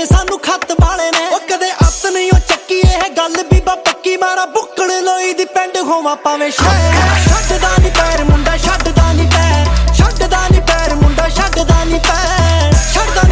ਭੇਜੇ ਸਾਨੂੰ ਖੱਤ ਵਾਲੇ ਨੇ। ਉਹ ਕਦੇ ਅੱਤ ਨਹੀਂ ਉਹ ਚੱਕੀ ਇਹ ਗੱਲ ਬੀਬਾ ਪੱਕੀ ਮਾਰਾ ਬੁੱਕੜ ਲੋਈ ਦੀ ਪਿੰਡ ਹੋਵਾਂ ਭਾਵੇਂ ਸ਼ਹਿਰ। ਛੱਡਦਾ ਨੀ ਪੈਰ ਮੁੰਡਾ ਛੱਡਦਾ ਨੀ ਪੈਰ, ਛੱਡਦਾ ਨੀ ਪੈਰ ਮੁੰਡਾ ਛੱਡਦਾ ਨੀ ਪੈਰ, ਛੱਡਦਾ